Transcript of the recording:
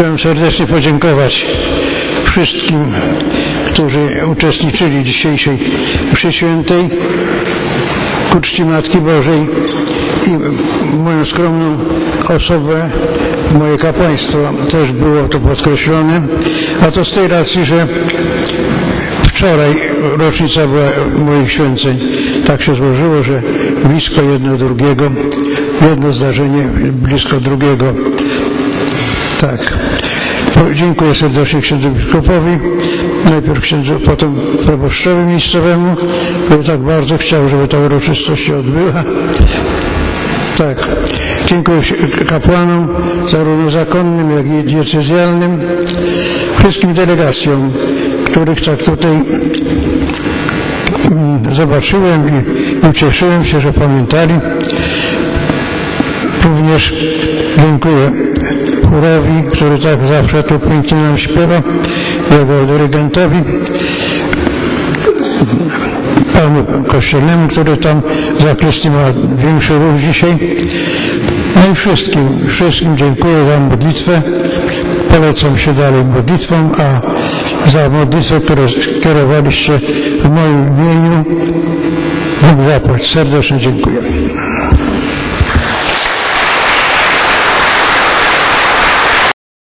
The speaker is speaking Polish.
Chciałem serdecznie podziękować wszystkim, którzy uczestniczyli w dzisiejszej mszy świętej ku czci Matki Bożej i moją skromną osobę, moje kapłaństwo też było to podkreślone, a to z tej racji, że wczoraj rocznica była moich święceń. Tak się złożyło, że blisko jedno drugiego, jedno zdarzenie blisko drugiego. Tak. Dziękuję serdecznie księdzu biskupowi, najpierw księdzu, potem proboszczowi miejscowemu, który tak bardzo chciał, żeby ta uroczystość się odbyła. Tak. Dziękuję kapłanom, zarówno zakonnym, jak i diecezjalnym, wszystkim delegacjom, których tak tutaj zobaczyłem i ucieszyłem się, że pamiętali. Również dziękuję chórowi, który tak zawsze tu pięknie nam śpiewa, jego dyrygentowi, panu kościelnemu, który tam w zakrystii ma większy ruch dzisiaj. No i wszystkim dziękuję za modlitwę. Polecam się dalej modlitwą, a za modlitwę, którą skierowaliście w moim imieniu, Bóg zapłać. Serdecznie dziękuję.